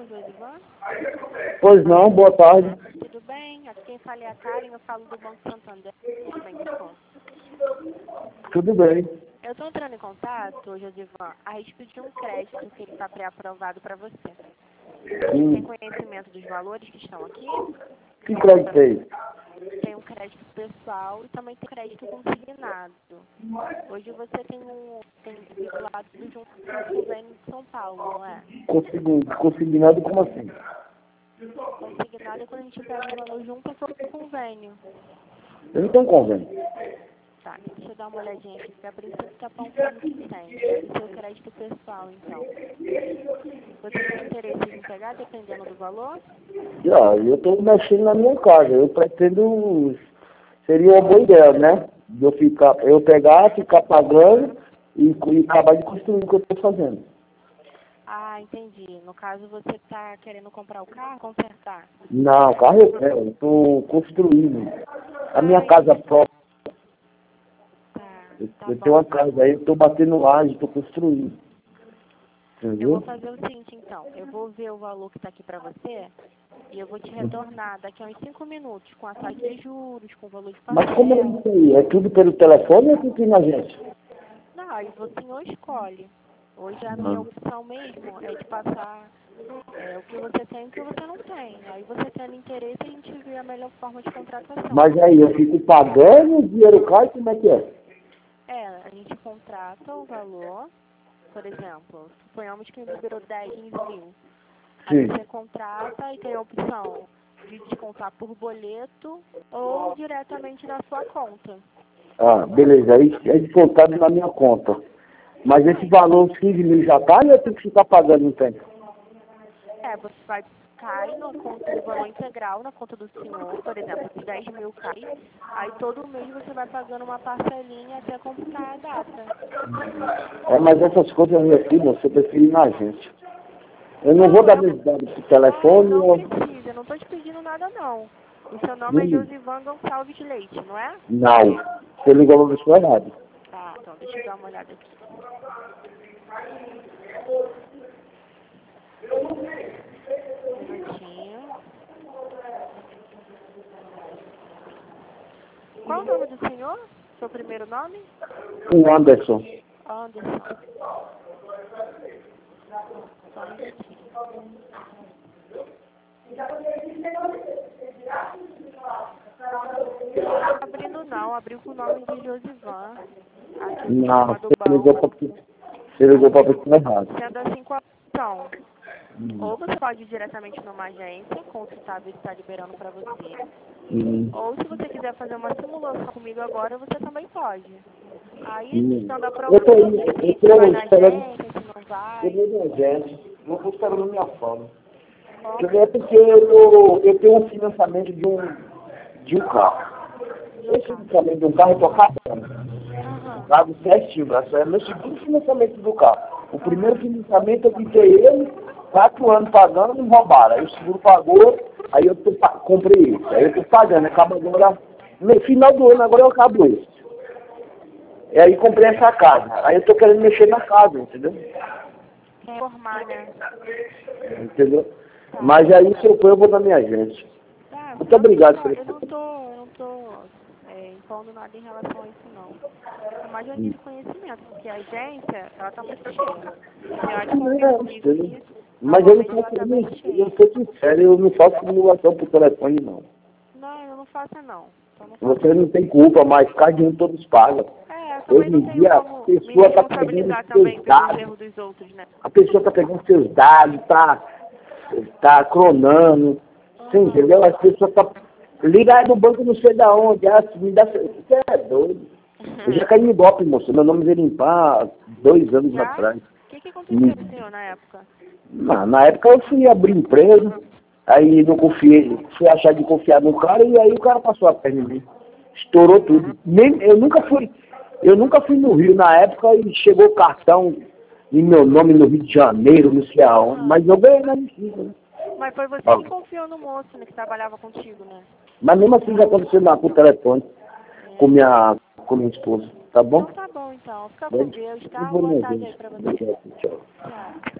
com o Josivan? Pois não, boa tarde. Tudo bem? Aqui quem fala é a Karen, eu falo do Banco Santander. Tudo bem, Nicole? Tudo bem. Eu estou entrando em contato, Josivan, a respeito de um crédito que ele está pré-aprovado para você. Tem conhecimento dos valores que estão aqui? Que crédito é esse? Tem um crédito pessoal e também tem crédito consignado. Hoje você tem vinculado junto com o convênio de São Paulo, não é? Consignado como assim? Consignado é quando a gente pega o valor junto com o convênio. Eu não tenho convênio. Tá, deixa eu dar uma olhadinha aqui, porque a princípio tá apontando que tem. Deve ser o crédito pessoal, então. Você tem interesse em pegar, dependendo do valor? Eu estou mexendo na minha casa. Eu pretendo... Seria uma boa ideia, né? De eu pegar, ficar pagando e acabar de construir o que eu estou fazendo. Ah, entendi. No caso, você tá querendo comprar o carro, consertar? Não, carro eu estou construindo. A minha casa própria. Eu tenho uma casa aí, eu estou batendo laje, estou construindo. Entendeu? Eu vou fazer o seguinte, então. Eu vou ver o valor que está aqui para você e eu vou te retornar daqui a uns 5 minutos com a taxa de juros, com o valor de parcela. Mas como é isso aí? É tudo pelo telefone ou é tudo na agência? Não, aí você não escolhe. Hoje a minha opção mesmo é de passar o que você tem e o que você não tem. Aí você tendo interesse, a gente vê a melhor forma de contratação. Mas aí eu fico pagando, o dinheiro cai, como é que é? A gente contrata o valor, por exemplo, suponhamos que liberou 10, 15 mil. Aí você contrata e tem a opção de descontar por boleto ou diretamente na sua conta. Ah, beleza, aí é descontado na minha conta. Mas esse valor, os 15 mil já cai ou eu tenho que ficar pagando um tempo? Você vai cair na conta do valor integral, na conta do senhor, por exemplo, se 10 mil cai, aí todo mês você vai pagando uma parcelinha até comprar a data. Mas essas coisas aqui, você prefere ir na agência. Eu não vou dar meus dados pro telefone. Não precisa, eu não estou te pedindo nada não. O seu nome é Josivan Gonçalves Leite, não é? Não, você ligou no seu errado. Tá, então deixa eu dar uma olhada aqui. Um minutinho. Qual o nome do senhor? Seu primeiro nome? O Anderson. Anderson. Só um minutinho. Não abrindo não, abriu com o nome de Josivan. Aqui Não, você ligou para a pessoa errada. Sendo assim, qual a opção? Ou você pode ir diretamente numa agência, consultar ver se está liberando para você. Ou se você quiser fazer uma simulação comigo agora, você também pode. Aí, estando a prova, você vai na agência, se não vai. Eu vou na agência, não estou esperando minha forma. É porque eu tenho um financiamento de um carro. Esse financiamento de um carro eu estou pagando. Pago certinho, é meu segundo financiamento do carro. O primeiro financiamento eu quitei ele, 4 anos pagando, me roubaram. Aí o seguro pagou, aí eu comprei esse. Aí eu estou pagando, acaba agora, no final do ano agora eu acabo esse. E aí comprei essa casa. Aí eu estou querendo mexer na casa, entendeu? Reformar, né? Entendeu? Mas aí se eu for, eu vou na minha agência. Muito obrigado por isso. Eu não tô impondo nada em relação a isso, não. É mais de conhecimento, porque a agência, ela tá muito cheia. Mas eu não faço, eu sou sincero, eu não faço simulação por telefone, não. Não, eu não faço, não. Você não tem culpa, mas cada um todos pagam. Hoje em dia, a pessoa está pegando seus dados. A pessoa está pegando seus dados, tá cronando. Você entendeu? As pessoas estão... Liga aí no banco não sei da onde. Me dá... Você é doido. Eu já caí no golpe, moço. Meu nome é limpar 2 anos atrás. O que aconteceu com o senhor na época? Na época eu fui abrir empresa, aí não confiei, fui achar de confiar no cara e aí o cara passou a perna em mim. Estourou tudo. Eu nunca fui no Rio na época e chegou o cartão em meu nome no Rio de Janeiro, não sei aonde, mas eu ganhei na justiça, né? Mas foi você que confiou no moço, né, que trabalhava contigo, né? Mas mesmo assim já aconteceu por telefone com minha esposa, tá bom? Então tá bom, então. Fica com Deus, tá? Boa tarde aí pra você. Tchau. Tchau.